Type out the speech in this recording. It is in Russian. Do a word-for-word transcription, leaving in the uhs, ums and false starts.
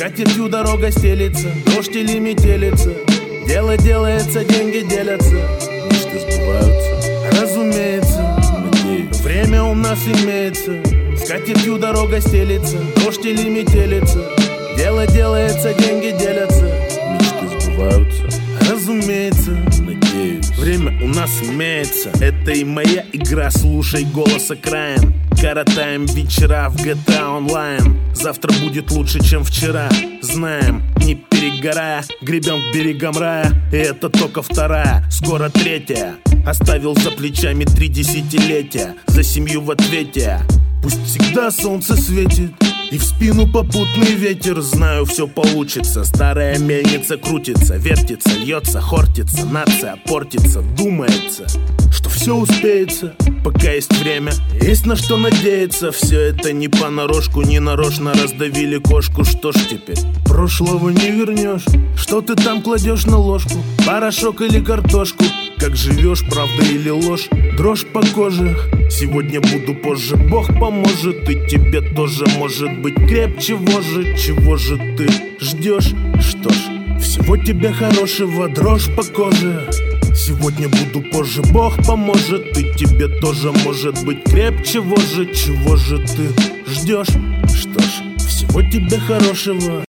Скатертью дорога стелится, дождь или метелица. Дело делается, деньги делятся, мечты сбываются, разумеется. надеюсь. Время у нас имеется. Скатертью дорога стелится, дождь или метелица. Дело делается, деньги делятся, Мечты сбываются, разумеется. надеюсь. Время у нас имеется. Это и моя игра, слушай голос окраин. Коротаем вечера в джи ти эй онлайн. Завтра будет лучше, чем вчера. Знаем, не перегорая, гребем к берегам рая. И это только вторая, скоро третья. Оставил за плечами три десятилетия. За семью в ответе. Пусть всегда солнце светит и в спину попутный ветер. Знаю, все получится. Старая мельница крутится, вертится, льется, хортится. Нация портится, думается, что все успеется, пока есть время, есть на что надеяться. Все это не понарошку, не нарочно раздавили кошку. Что ж теперь, прошлого не вернешь. Что ты там кладешь на ложку? Порошок или картошку? Как живешь, правда или ложь? Дрожь по коже. Сегодня буду позже, Бог поможет. И тебе тоже может быть крепче вожжи. Чего же ты ждешь? Что ж, всего тебе хорошего, дрожь по коже. Сегодня буду позже, Бог поможет. И тебе тоже может быть крепче вожжи. Чего же ты ждешь? Что ж, всего тебе хорошего.